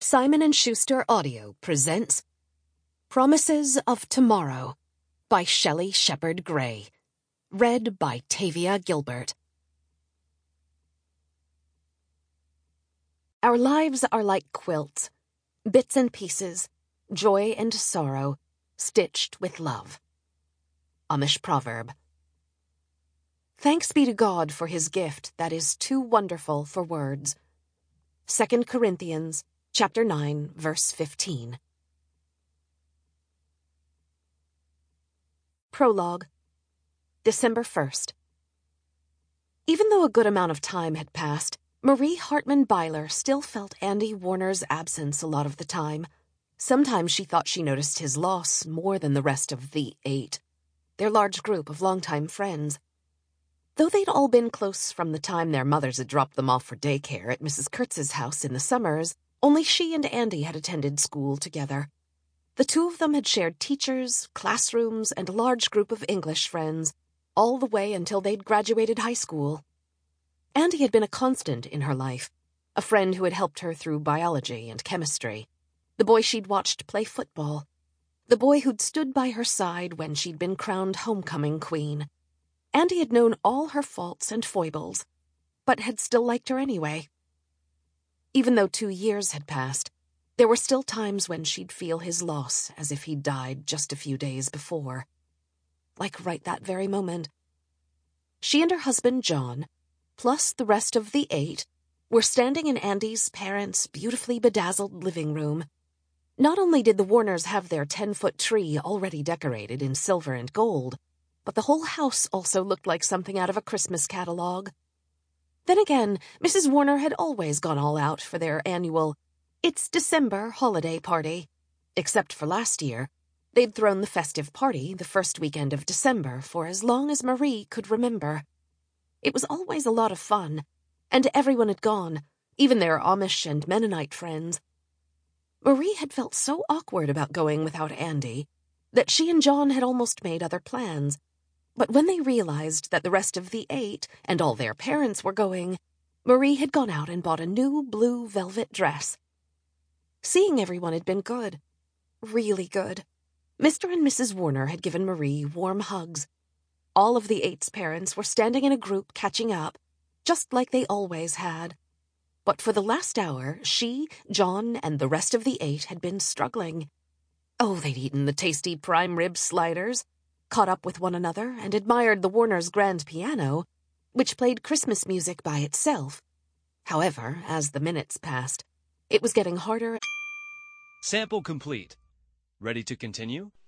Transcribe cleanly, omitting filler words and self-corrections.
Simon & Schuster Audio presents Promises of Tomorrow by Shelley Shepherd Gray. Read by Tavia Gilbert. Our lives are like quilts, bits and pieces, joy and sorrow, stitched with love. Amish proverb. Thanks be to God for his gift that is too wonderful for words. 2 Corinthians chapter 9, verse 15. Prologue. December 1st. Even though a good amount of time had passed, Marie Hartman Byler still felt Andy Warner's absence a lot of the time. Sometimes she thought she noticed his loss more than the rest of the 8, their large group of longtime friends. Though they'd all been close from the time their mothers had dropped them off for daycare at Mrs. Kurtz's house in the summers, only she and Andy had attended school together. The two of them had shared teachers, classrooms, and a large group of English friends, all the way until they'd graduated high school. Andy had been a constant in her life, a friend who had helped her through biology and chemistry, the boy she'd watched play football, the boy who'd stood by her side when she'd been crowned homecoming queen. Andy had known all her faults and foibles, but had still liked her anyway. Even though 2 years had passed, there were still times when she'd feel his loss as if he'd died just a few days before. Like right that very moment. She and her husband John, plus the rest of the 8, were standing in Andy's parents' beautifully bedazzled living room. Not only did the Warners have their 10-foot tree already decorated in silver and gold, but the whole house also looked like something out of a Christmas catalog. Then again, Mrs. Warner had always gone all out for their annual "It's December" holiday party. Except for last year, they'd thrown the festive party the first weekend of December for as long as Marie could remember. It was always a lot of fun, and everyone had gone, even their Amish and Mennonite friends. Marie had felt so awkward about going without Andy that she and John had almost made other plans. But when they realized that the rest of the 8 and all their parents were going, Marie had gone out and bought a new blue velvet dress. Seeing everyone had been good. Really good. Mr. and Mrs. Warner had given Marie warm hugs. All of the 8's parents were standing in a group catching up, just like they always had. But for the last hour, she, John, and the rest of the 8 had been struggling. Oh, they'd eaten the tasty prime rib sliders, caught up with one another, and admired the Warners' grand piano, which played Christmas music by itself. However, as the minutes passed, it was getting harder. Sample complete. Ready to continue?